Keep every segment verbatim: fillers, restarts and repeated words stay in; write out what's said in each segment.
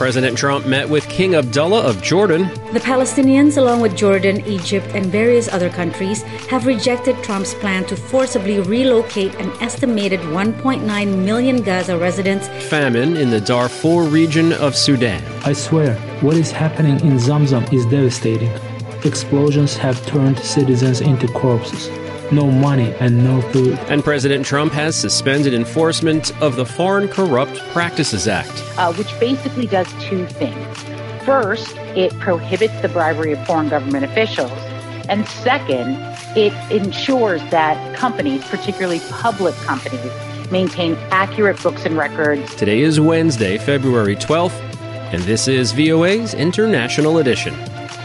President Trump met with King Abdullah of Jordan. The Palestinians, along with Jordan, Egypt, and various other countries, have rejected Trump's plan to forcibly relocate an estimated one point nine million Gaza residents. Famine in the Darfur region of Sudan. I swear, what is happening in Zamzam is devastating. Explosions have turned citizens into corpses. No money and no food. And President Trump has suspended enforcement of the Foreign Corrupt Practices Act. Uh, which basically does two things. First, it prohibits the bribery of foreign government officials. And second, it ensures that companies, particularly public companies, maintain accurate books and records. Today is Wednesday, February twelfth, and this is V O A's International Edition.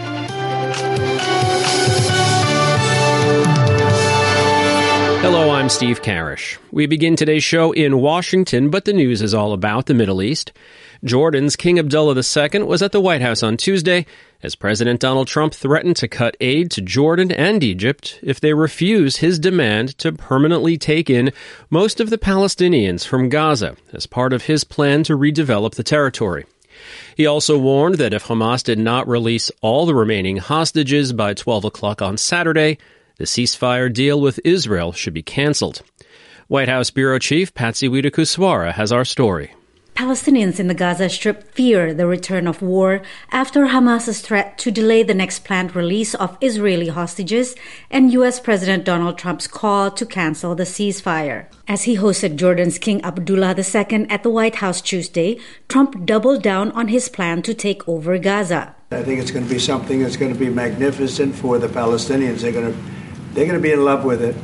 Hello, I'm Steve Karish. We begin today's show in Washington, but the news is all about the Middle East. Jordan's King Abdullah the Second was at the White House on Tuesday as President Donald Trump threatened to cut aid to Jordan and Egypt if they refuse his demand to permanently take in most of the Palestinians from Gaza as part of his plan to redevelop the territory. He also warned that if Hamas did not release all the remaining hostages by twelve o'clock on Saturday, the ceasefire deal with Israel should be canceled. White House Bureau Chief Patsy Widakuswara has our story. Palestinians in the Gaza Strip fear the return of war after Hamas's threat to delay the next planned release of Israeli hostages and U S. President Donald Trump's call to cancel the ceasefire. As he hosted Jordan's King Abdullah the Second at the White House Tuesday, Trump doubled down on his plan to take over Gaza. I think it's going to be something that's going to be magnificent for the Palestinians. They're going to They're going to be in love with it.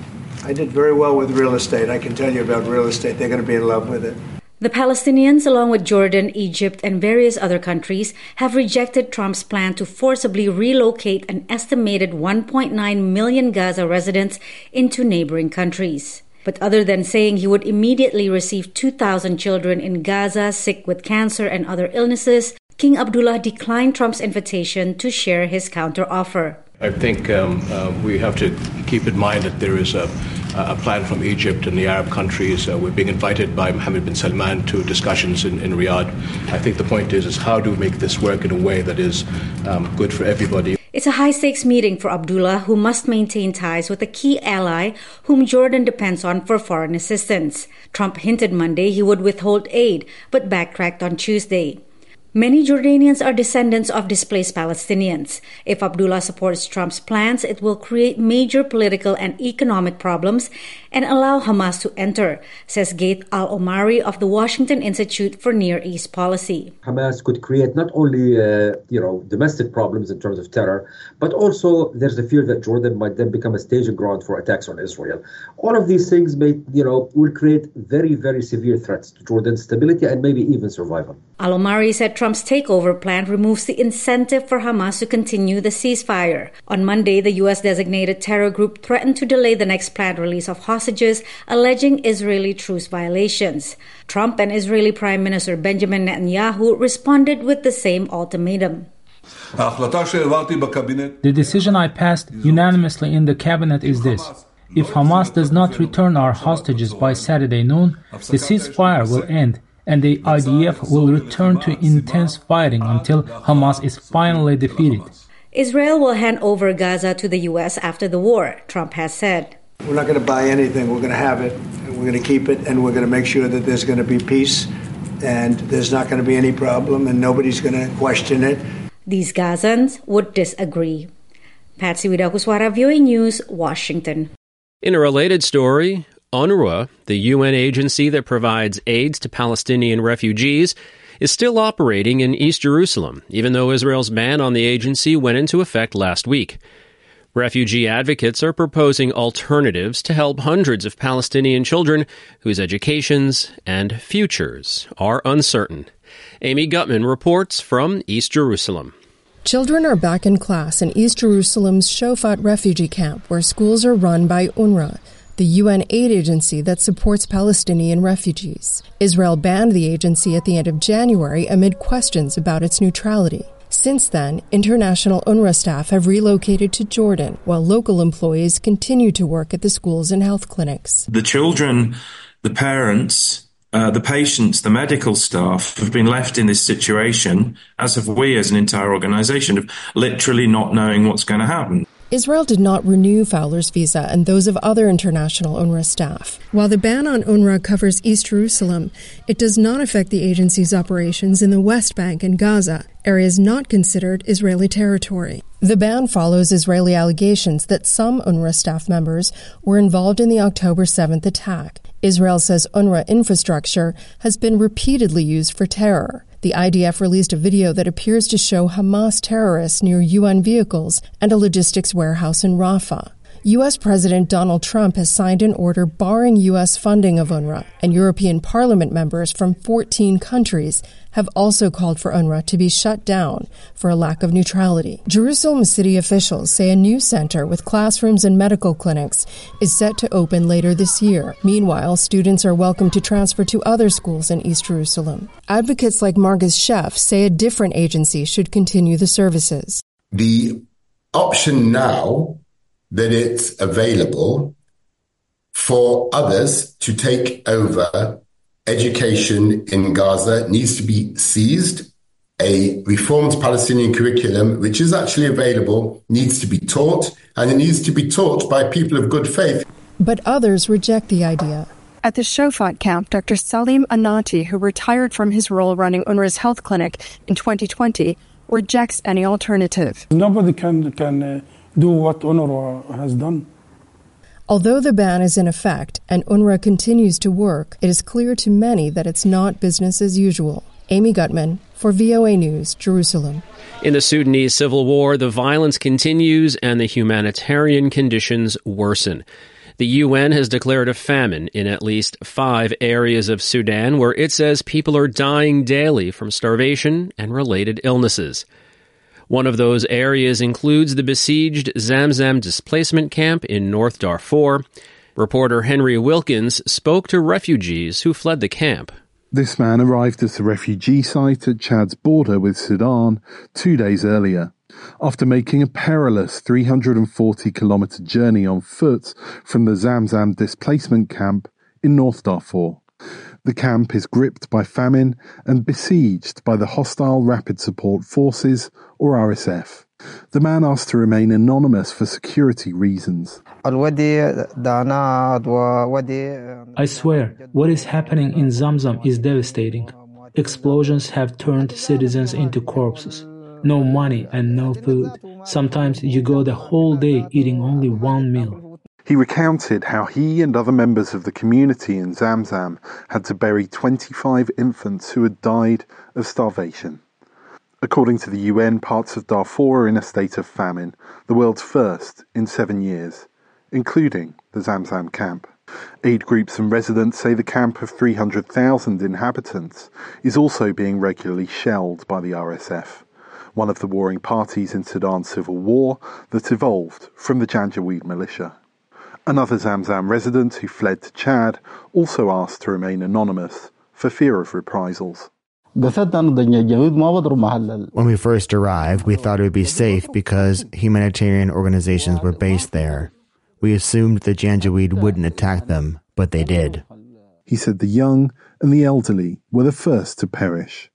I did very well with real estate. I can tell you about real estate. They're going to be in love with it. The Palestinians, along with Jordan, Egypt, and various other countries, have rejected Trump's plan to forcibly relocate an estimated one point nine million Gaza residents into neighboring countries. But other than saying he would immediately receive two thousand children in Gaza sick with cancer and other illnesses, King Abdullah declined Trump's invitation to share his counteroffer. I think um, uh, we have to keep in mind that there is a, a plan from Egypt and the Arab countries. Uh, we're being invited by Mohammed bin Salman to discussions in, in Riyadh. I think the point is, is how do we make this work in a way that is um, good for everybody? It's a high-stakes meeting for Abdullah, who must maintain ties with a key ally whom Jordan depends on for foreign assistance. Trump hinted Monday he would withhold aid, but backtracked on Tuesday. Many Jordanians are descendants of displaced Palestinians. If Abdullah supports Trump's plans, it will create major political and economic problems and allow Hamas to enter, says Gaith Al-Omari of the Washington Institute for Near East Policy. Hamas could create not only uh, you know, domestic problems in terms of terror, but also there's a fear that Jordan might then become a staging ground for attacks on Israel. All of these things may, you know, will create very, very severe threats to Jordan's stability and maybe even survival. Al-Omari said Trump's takeover plan removes the incentive for Hamas to continue the ceasefire. On Monday, the U S-designated terror group threatened to delay the next planned release of hostages, alleging Israeli truce violations. Trump and Israeli Prime Minister Benjamin Netanyahu responded with the same ultimatum. The decision I passed unanimously in the cabinet is this. If Hamas does not return our hostages by Saturday noon, the ceasefire will end, and the I D F will return to intense fighting until Hamas is finally defeated. Israel will hand over Gaza to the U S after the war, Trump has said. We're not going to buy anything. We're going to have it, and we're going to keep it, and we're going to make sure that there's going to be peace, and there's not going to be any problem, and nobody's going to question it. These Gazans would disagree. Patsy Widakuswara, V O A News, Washington. In a related story, UNRWA, the U N agency that provides aid to Palestinian refugees, is still operating in East Jerusalem, even though Israel's ban on the agency went into effect last week. Refugee advocates are proposing alternatives to help hundreds of Palestinian children whose educations and futures are uncertain. Amy Gutman reports from East Jerusalem. Children are back in class in East Jerusalem's Shofat refugee camp, where schools are run by UNRWA, the U N aid agency that supports Palestinian refugees. Israel banned the agency at the end of January amid questions about its neutrality. Since then, international UNRWA staff have relocated to Jordan, while local employees continue to work at the schools and health clinics. The children, the parents, Uh, the patients, the medical staff have been left in this situation, as have we as an entire organisation, of literally not knowing what's going to happen. Israel did not renew Fowler's visa and those of other international UNRWA staff. While the ban on UNRWA covers East Jerusalem, it does not affect the agency's operations in the West Bank and Gaza, areas not considered Israeli territory. The ban follows Israeli allegations that some UNRWA staff members were involved in the October seventh attack. Israel says UNRWA infrastructure has been repeatedly used for terror. The I D F released a video that appears to show Hamas terrorists near U N vehicles and a logistics warehouse in Rafah. U S President Donald Trump has signed an order barring U S funding of UNRWA, and European Parliament members from fourteen countries have also called for UNRWA to be shut down for a lack of neutrality. Jerusalem city officials say a new center with classrooms and medical clinics is set to open later this year. Meanwhile, students are welcome to transfer to other schools in East Jerusalem. Advocates like Marcus Sheff say a different agency should continue the services. The option now that it's available for others to take over education in Gaza needs to be seized. A reformed Palestinian curriculum, which is actually available, needs to be taught, and it needs to be taught by people of good faith. But others reject the idea. At the Shofat camp, Doctor Salim Anati, who retired from his role running UNRWA's health clinic in twenty twenty, rejects any alternative. Nobody can, can uh, do what UNRWA has done. Although the ban is in effect and UNRWA continues to work, it is clear to many that it's not business as usual. Amy Gutman for V O A News, Jerusalem. In the Sudanese civil war, the violence continues and the humanitarian conditions worsen. The U N has declared a famine in at least five areas of Sudan where it says people are dying daily from starvation and related illnesses. One of those areas includes the besieged Zamzam displacement camp in North Darfur. Reporter Henry Wilkins spoke to refugees who fled the camp. This man arrived at a refugee site at Chad's border with Sudan two days earlier, after making a perilous three hundred forty kilometre journey on foot from the Zamzam displacement camp in North Darfur. The camp is gripped by famine and besieged by the hostile Rapid Support Forces, or R S F. The man asked to remain anonymous for security reasons. I swear, what is happening in Zamzam is devastating. Explosions have turned citizens into corpses. No money and no food. Sometimes you go the whole day eating only one meal. He recounted how he and other members of the community in Zamzam had to bury twenty-five infants who had died of starvation. According to the U N, parts of Darfur are in a state of famine, the world's first in seven years, including the Zamzam camp. Aid groups and residents say the camp of three hundred thousand inhabitants is also being regularly shelled by the R S F, one of the warring parties in Sudan's civil war that evolved from the Janjaweed militia. Another Zamzam resident who fled to Chad also asked to remain anonymous for fear of reprisals. When we first arrived, we thought it would be safe because humanitarian organizations were based there. We assumed the Janjaweed wouldn't attack them, but they did. He said the young and the elderly were the first to perish.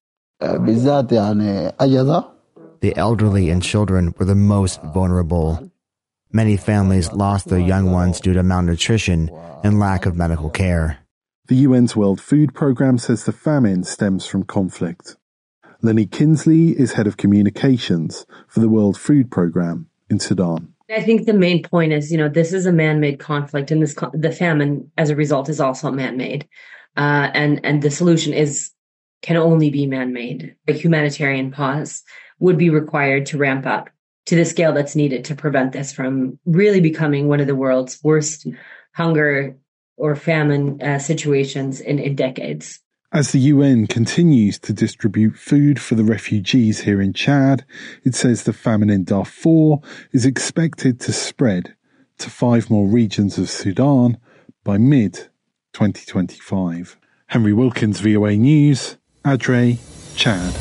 The elderly and children were the most vulnerable. Many families lost their young ones due to malnutrition and lack of medical care. The U N's World Food Programme says the famine stems from conflict. Lenny Kinsley is head of communications for the World Food Programme in Sudan. I think the main point is, you know, this is a man-made conflict, and this the famine, as a result, is also man-made, uh, and and the solution is can only be man-made. A humanitarian pause would be required to ramp up to the scale that's needed to prevent this from really becoming one of the world's worst hunger or famine uh, situations in, in decades. As the U N continues to distribute food for the refugees here in Chad, it says the famine in Darfur is expected to spread to five more regions of Sudan by mid twenty twenty-five. Henry Wilkins, V O A News, Adre, Chad.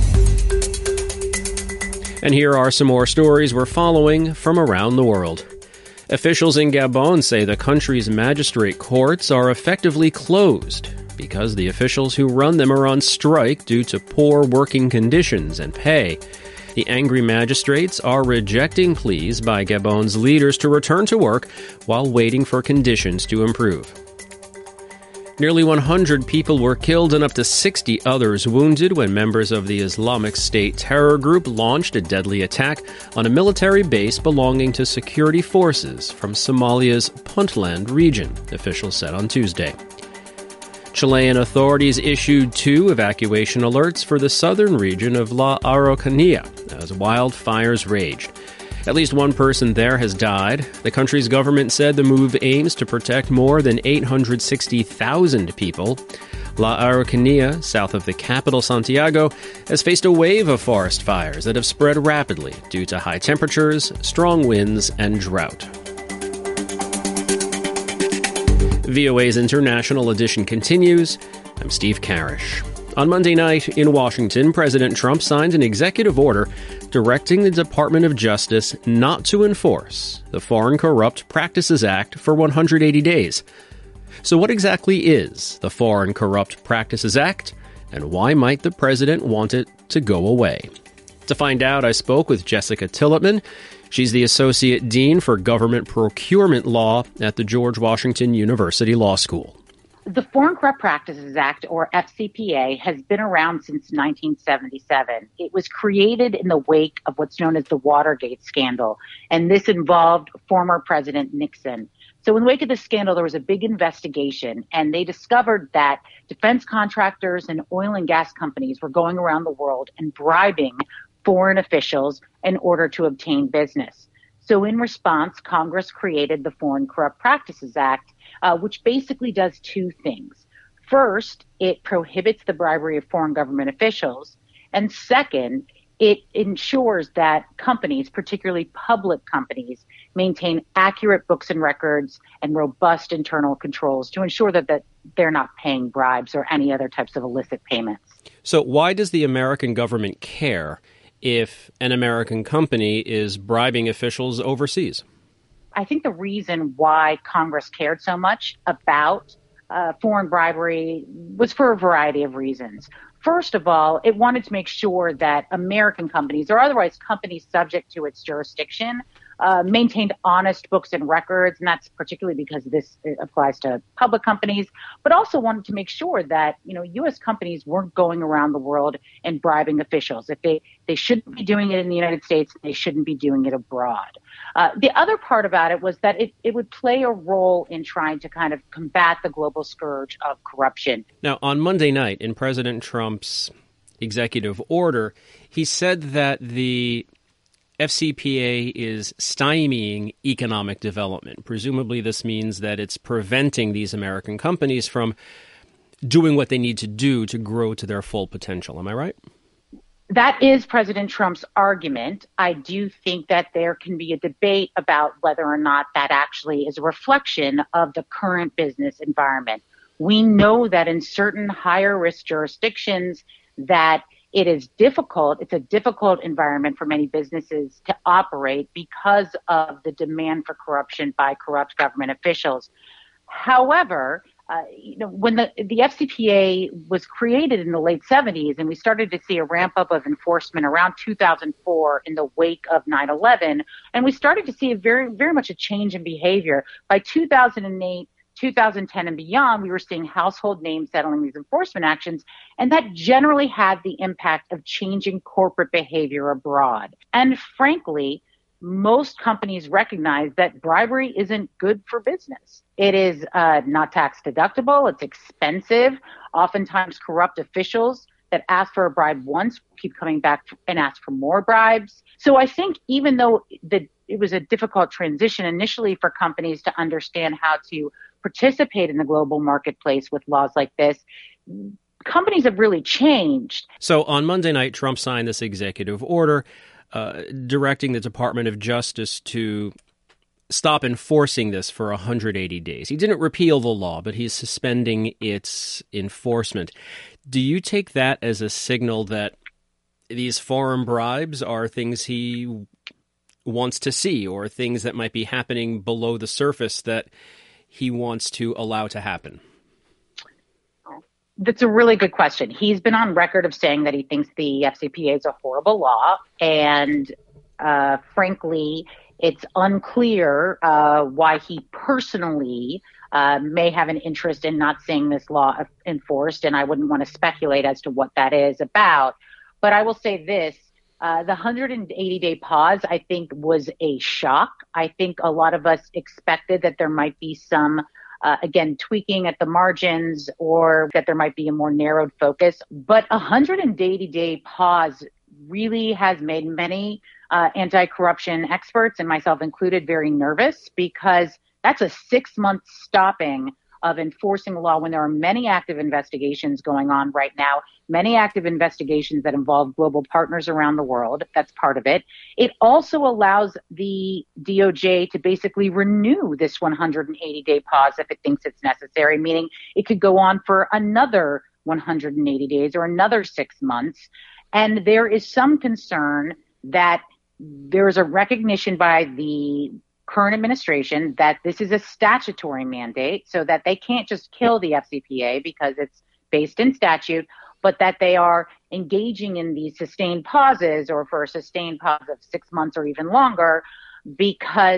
And here are some more stories we're following from around the world. Officials in Gabon say the country's magistrate courts are effectively closed because the officials who run them are on strike due to poor working conditions and pay. The angry magistrates are rejecting pleas by Gabon's leaders to return to work while waiting for conditions to improve. Nearly one hundred people were killed and up to sixty others wounded when members of the Islamic State terror group launched a deadly attack on a military base belonging to security forces from Somalia's Puntland region, officials said on Tuesday. Chilean authorities issued two evacuation alerts for the southern region of La Araucanía as wildfires raged. At least one person there has died. The country's government said the move aims to protect more than eight hundred sixty thousand people. La Araucanía, south of the capital Santiago, has faced a wave of forest fires that have spread rapidly due to high temperatures, strong winds, and drought. V O A's International Edition continues. I'm Steve Karish. On Monday night in Washington, President Trump signed an executive order directing the Department of Justice not to enforce the Foreign Corrupt Practices Act for one hundred eighty days. So what exactly is the Foreign Corrupt Practices Act, and why might the president want it to go away? To find out, I spoke with Jessica Tillotman. She's the Associate Dean for Government Procurement Law at the George Washington University Law School. The Foreign Corrupt Practices Act, or F C P A, has been around since nineteen seventy-seven. It was created in the wake of what's known as the Watergate scandal, and this involved former President Nixon. So in the wake of the scandal, there was a big investigation, and they discovered that defense contractors and oil and gas companies were going around the world and bribing foreign officials in order to obtain business. So in response, Congress created the Foreign Corrupt Practices Act, uh, which basically does two things. First, it prohibits the bribery of foreign government officials. And second, it ensures that companies, particularly public companies, maintain accurate books and records and robust internal controls to ensure that, that they're not paying bribes or any other types of illicit payments. So why does the American government care if an American company is bribing officials overseas? I think the reason why Congress cared so much about uh, foreign bribery was for a variety of reasons. First of all, it wanted to make sure that American companies, or otherwise companies subject to its jurisdiction, uh, maintained honest books and records, and that's particularly because this applies to public companies, but also wanted to make sure that, you know, U S companies weren't going around the world and bribing officials. If they, they shouldn't be doing it in the United States, they shouldn't be doing it abroad. Uh, the other part about it was that it, it would play a role in trying to kind of combat the global scourge of corruption. Now, on Monday night, in President Trump's executive order, he said that the F C P A is stymieing economic development. Presumably, this means that it's preventing these American companies from doing what they need to do to grow to their full potential. Am I right? That is President Trump's argument. I do think that there can be a debate about whether or not that actually is a reflection of the current business environment. We know that in certain higher risk jurisdictions that it is difficult. It's a difficult environment for many businesses to operate because of the demand for corruption by corrupt government officials. However, uh, you know, when the, the F C P A was created in the late seventies and we started to see a ramp up of enforcement around two thousand four in the wake of nine eleven, and we started to see a very, very much a change in behavior. By two thousand eight, two thousand ten and beyond, we were seeing household names settling these enforcement actions, and that generally had the impact of changing corporate behavior abroad. And frankly, most companies recognize that bribery isn't good for business. It is uh, not tax deductible. It's expensive. Oftentimes, corrupt officials that ask for a bribe once keep coming back and ask for more bribes. So I think even though the, it was a difficult transition initially for companies to understand how to participate in the global marketplace with laws like this, companies have really changed. So on Monday night, Trump signed this executive order uh, directing the Department of Justice to stop enforcing this for one hundred eighty days. He didn't repeal the law, but he's suspending its enforcement. Do you take that as a signal that these foreign bribes are things he wants to see, or things that might be happening below the surface that he wants to allow to happen? That's a really good question. He's been on record of saying that he thinks the F C P A is a horrible law. And uh, frankly, it's unclear uh, why he personally uh, may have an interest in not seeing this law enforced. And I wouldn't want to speculate as to what that is about. But I will say this. Uh, the one hundred eighty day pause, I think, was a shock. I think a lot of us expected that there might be some, uh, again, tweaking at the margins or that there might be a more narrowed focus. But a one hundred eighty day pause really has made many uh, anti-corruption experts, and myself included, very nervous, because that's a six-month stopping of enforcing the law when there are many active investigations going on right now, many active investigations that involve global partners around the world. That's part of it. It also allows the D O J to basically renew this one hundred eighty day pause if it thinks it's necessary, meaning it could go on for another one hundred eighty days or another six months. And there is some concern that there is a recognition by the current administration that this is a statutory mandate, so that they can't just kill the F C P A because it's based in statute, but that they are engaging in these sustained pauses, or for a sustained pause of six months or even longer, because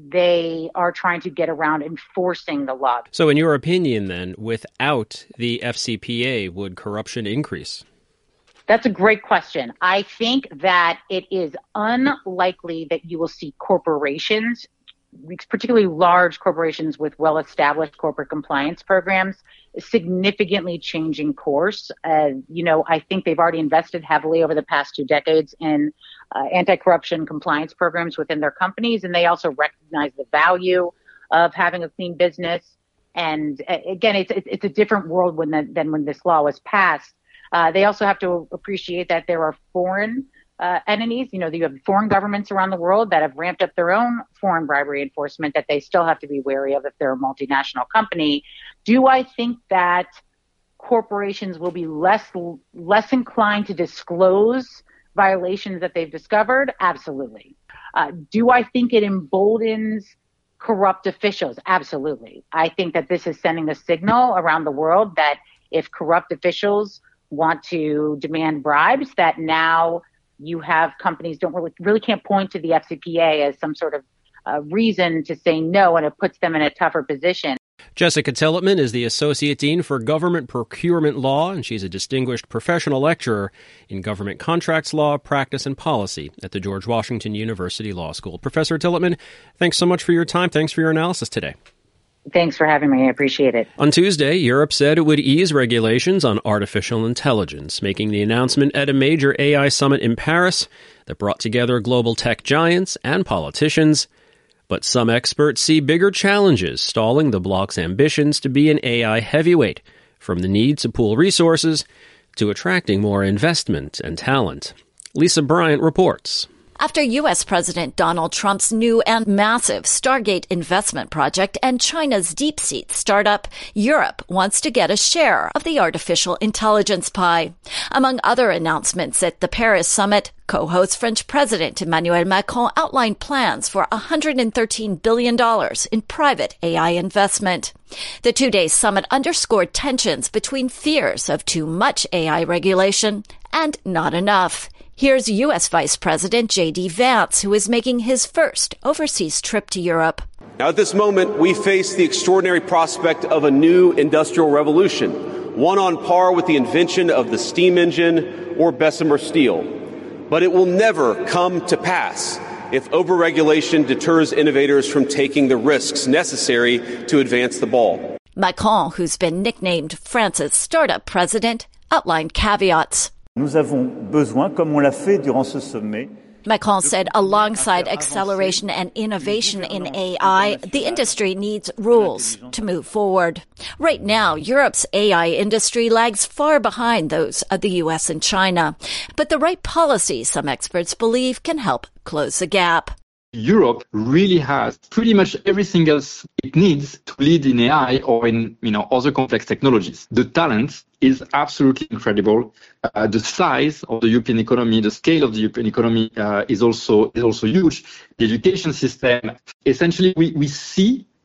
they are trying to get around enforcing the law. So in your opinion, then, without the F C P A, would corruption increase? That's a great question. I think that it is unlikely that you will see corporations, particularly large corporations with well-established corporate compliance programs, significantly changing course. Uh, you know, I think they've already invested heavily over the past two decades in uh, anti-corruption compliance programs within their companies, and they also recognize the value of having a clean business. And uh, again, it's it's a different world when the, than when this law was passed. Uh, they also have to appreciate that there are foreign uh, entities. You know, you have foreign governments around the world that have ramped up their own foreign bribery enforcement that they still have to be wary of if they're a multinational company. Do I think that corporations will be less less inclined to disclose violations that they've discovered? Absolutely. Uh, do I think it emboldens corrupt officials? Absolutely. I think that this is sending a signal around the world that if corrupt officials want to demand bribes, that now you have companies don't really really can't point to the F C P A as some sort of uh, reason to say no, and it puts them in a tougher position. Jessica Tillotman is the Associate Dean for Government Procurement Law, and she's a distinguished professional lecturer in government contracts law, practice, and policy at the George Washington University Law School. Professor Tillotman, thanks so much for your time. Thanks for your analysis today. Thanks for having me. I appreciate it. On Tuesday, Europe said it would ease regulations on artificial intelligence, making the announcement at a major A I summit in Paris that brought together global tech giants and politicians. But some experts see bigger challenges stalling the bloc's ambitions to be an A I heavyweight, from the need to pool resources to attracting more investment and talent. Lisa Bryant reports. After U S. President Donald Trump's new and massive Stargate investment project and China's DeepSeek startup, Europe wants to get a share of the artificial intelligence pie. Among other announcements at the Paris summit, co-host French President Emmanuel Macron outlined plans for one hundred thirteen billion dollars in private A I investment. The two-day summit underscored tensions between fears of too much A I regulation and not enough. Here's U S. Vice President J D. Vance, who is making his first overseas trip to Europe. Now, at this moment, we face the extraordinary prospect of a new industrial revolution, one on par with the invention of the steam engine or Bessemer steel. But it will never come to pass if overregulation deters innovators from taking the risks necessary to advance the ball. Macron, who's been nicknamed France's startup president, outlined caveats. Nous avons besoin, comme on l'a fait durant ce sommet, Macron said alongside acceleration and innovation in A I, the industry needs rules to move forward. Right now, Europe's A I industry lags far behind those of the U S and China. But the right policies, some experts believe, can help close the gap. Europe really has pretty much everything else it needs to lead in A I or in, you know, other complex technologies. The talent is absolutely incredible. Uh, the size of the European economy, the scale of the European economy uh, is also is also huge. The education system, essentially, we, we see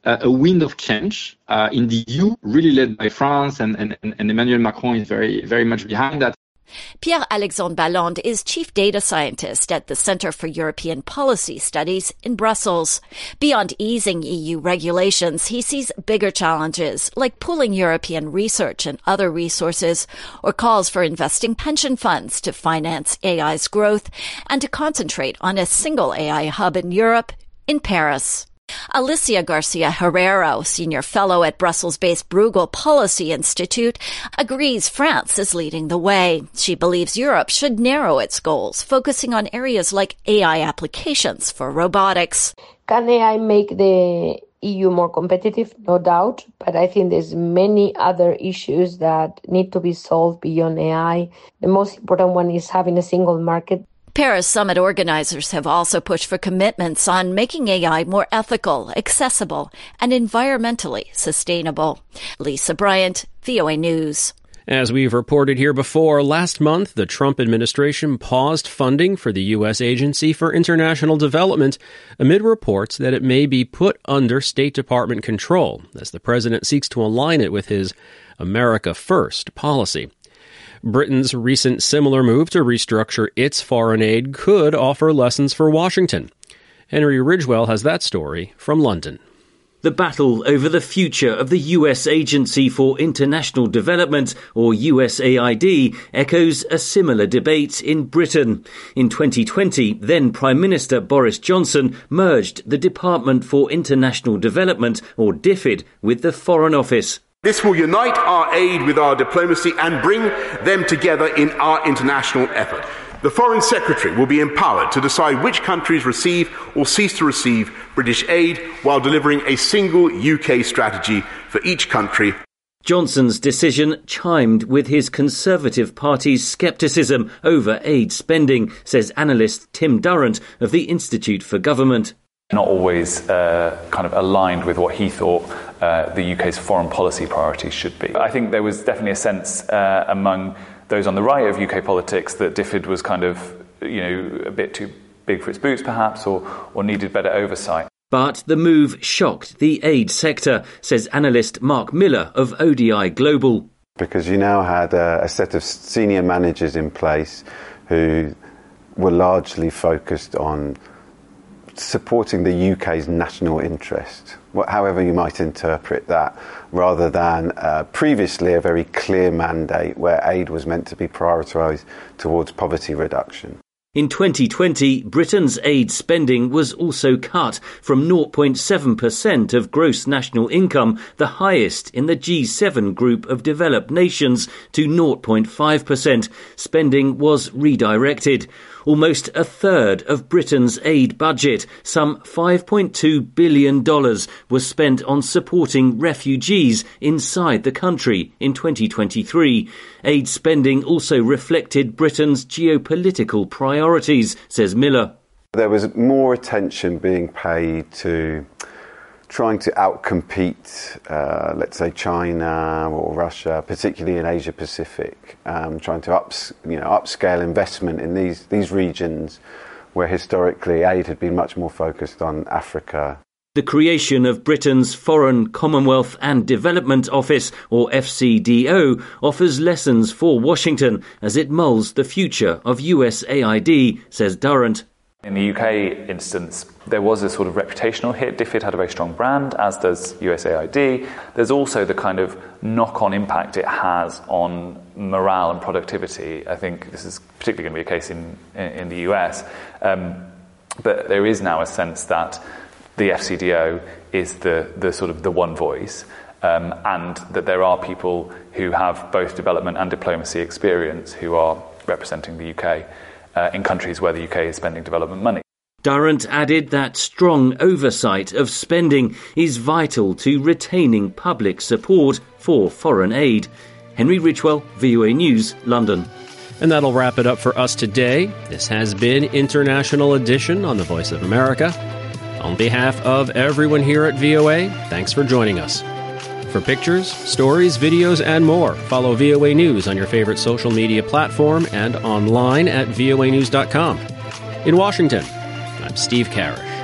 uh, a wind of change uh, in the E U, really led by France, and, and, and Emmanuel Macron is very, very much behind that. Pierre-Alexandre Balland is chief data scientist at the Center for European Policy Studies in Brussels. Beyond easing E U regulations, he sees bigger challenges like pooling European research and other resources, or calls for investing pension funds to finance A I's growth and to concentrate on a single A I hub in Europe, in Paris. Alicia Garcia Herrero, senior fellow at Brussels-based Bruegel Policy Institute, agrees France is leading the way. She believes Europe should narrow its goals, focusing on areas like A I applications for robotics. Can A I make the E U more competitive? No doubt, but I think there's many other issues that need to be solved beyond A I. The most important one is having a single market. Paris Summit organizers have also pushed for commitments on making A I more ethical, accessible, and environmentally sustainable. Lisa Bryant, V O A News. As we've reported here before, last month the Trump administration paused funding for the U S Agency for International Development amid reports that it may be put under State Department control as the president seeks to align it with his America First policy. Britain's recent similar move to restructure its foreign aid could offer lessons for Washington. Henry Ridgwell has that story from London. The battle over the future of the U S Agency for International Development, or U S A I D, echoes a similar debate in Britain. In twenty twenty, then Prime Minister Boris Johnson merged the Department for International Development, or DFID, with the Foreign Office. This will unite our aid with our diplomacy and bring them together in our international effort. The Foreign Secretary will be empowered to decide which countries receive or cease to receive British aid while delivering a single U K strategy for each country. Johnson's decision chimed with his Conservative Party's scepticism over aid spending, says analyst Tim Durrant of the Institute for Government. Not always uh, kind of aligned with what he thought uh, the U K's foreign policy priorities should be. I think there was definitely a sense uh, among those on the right of U K politics that DFID was kind of, you know, a bit too big for its boots perhaps, or, or needed better oversight. But the move shocked the aid sector, says analyst Mark Miller of O D I Global. Because you now had a, a set of senior managers in place who were largely focused on supporting the U K's national interest, however you might interpret that, rather than uh, previously a very clear mandate where aid was meant to be prioritised towards poverty reduction. In twenty twenty, Britain's aid spending was also cut from zero point seven percent of gross national income, the highest in the G seven group of developed nations, to zero point five percent. Spending was redirected. Almost a third of Britain's aid budget, some five point two billion dollars, was spent on supporting refugees inside the country in twenty twenty-three. Aid spending also reflected Britain's geopolitical priorities, says Miller. There was more attention being paid to trying to outcompete, uh, let's say, China or Russia, particularly in Asia Pacific, um, trying to ups, you know, upscale investment in these, these regions where historically aid had been much more focused on Africa. The creation of Britain's Foreign, Commonwealth and Development Office, or F C D O, offers lessons for Washington as it mulls the future of U S A I D, says Durrant. In the U K instance, there was a sort of reputational hit. DFID had a very strong brand, as does U S A I D. There's also the kind of knock-on impact it has on morale and productivity. I think this is particularly going to be a case in, in the U S. Um, but there is now a sense that the F C D O is the, the sort of the one voice, um, and that there are people who have both development and diplomacy experience who are representing the U K uh, in countries where the U K is spending development money. Durrant added that strong oversight of spending is vital to retaining public support for foreign aid. Henry Ridgwell, V O A News, London. And that'll wrap it up for us today. This has been International Edition on the Voice of America. On behalf of everyone here at V O A, thanks for joining us. For pictures, stories, videos, and more, follow V O A News on your favorite social media platform and online at V O A news dot com. In Washington, I'm Steve Karish.